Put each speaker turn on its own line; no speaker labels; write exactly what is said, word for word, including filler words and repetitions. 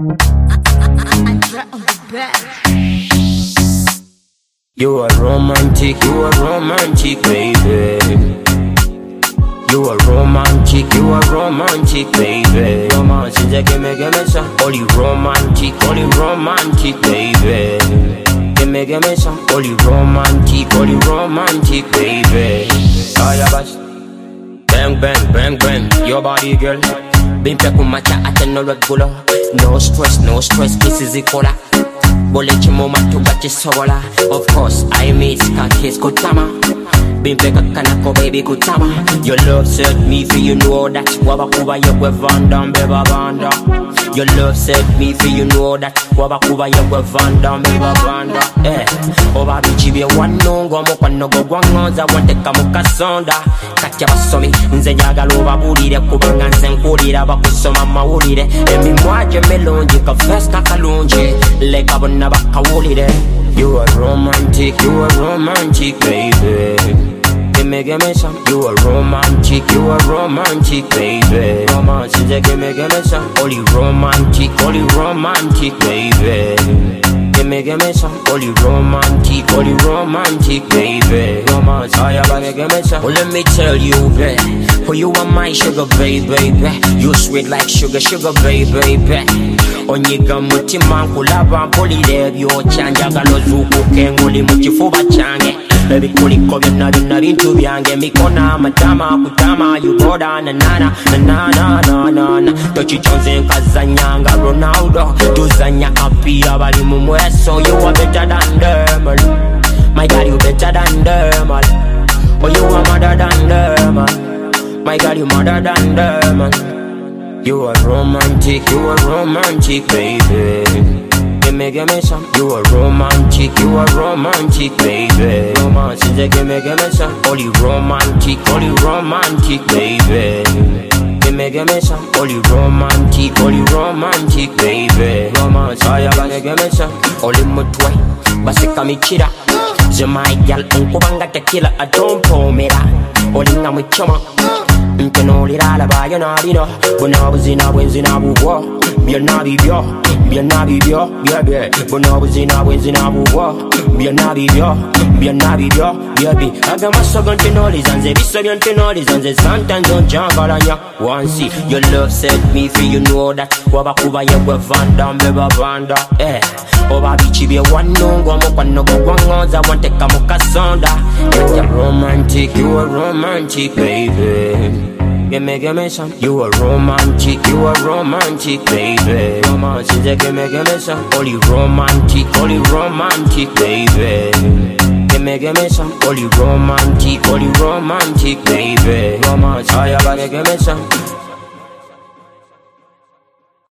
You are romantic, you are romantic, baby. You are romantic, you are romantic, baby. Romantic, give me, give me some. Only romantic, only romantic, baby. Give me, give me some. Only romantic, only romantic, baby. Oh, yeah, but bang, bang, bang, bang. Your body, girl. Been back with my chat, I tell no regular. No stress, no stress, this is the color. Bullet your mama to got your soul. Of course, I miss Kakis Kutama. Been back a kanako baby Kutama. Your love set me for you know that. Wabakuba yekwe vandam beba vanda. Your love set me for you know that. Wabakuba yekwe vandam beba vanda. Eh, oba bichi be wano ngomo kwa nogo gwangoza wante kamuka sonda. Katya basomi nze njagala obabulire kubanga nze nkulira bakusoma mawulire. Emi mwaje melonji ka first kakalunji leka bonna bakawulire. You are romantic, you are romantic, baby. Give me, give me some. You are romantic, you are romantic, baby. Romantic, give me, give me some. Only romantic, only romantic, baby. Give me, give me some. Only romantic, only romantic, baby. Romantic, oh yeah, baby, give me some. Well, let me tell you, baby. For you are my sugar, baby, baby. You sweet like sugar, sugar, baby, baby. Onyiga mutima nkulaba mpulire by'okyanjagala ozuukuke ng'oli mu kifuba kyange. Baby kuliko byonna byonna bintu byange. Mikona amatama kutama you go down na na na na na na na na. Tokikyonze nkazanya nga Ronaldo. Tuzanya kapiira bali mu mweso. You are better than them. My God, you better than them. Oh, you are mother than them. My God, you mother than them. You are romantic, you are romantic, baby. Give me, give me some. You are romantic, you are romantic, baby. Romantic, give me, give me some. Only romantic, only romantic, baby. Give me, give me some. Only romantic, only romantic, baby. Romantic, oh yeah, give me some. Only mutwe, basika michira. Ze my gal, unkubanga tequila, I don't pomera. Only nga mwichoma. Nkenolira alaba yona bino. Bona buzina bwenzina bubwo. Byonna bibyo, byonna bibyo, byebye. Bona buzina bwenzina bubwo. Byonna bibyo, byonna bibyo, byebye. Agamba sogo ntenoliza nze bisebyo ntenoliza nze sometimes onjangalanya. Wansi, your love set me free, you know that. Wabakuba yegwe vanda mbeba vanda. Eh, oba bichi bye wano ngomo kwa nogo gwangoza wanteka mukasonda. You're romantic, you are romantic, baby. Give me, give me some. You are romantic, you are romantic, baby. Romantic, give me, give me some. Only romantic, only romantic, baby. Give me, give me some. Only romantic, only romantic, baby. Romantic, oh yeah, baby, give me some.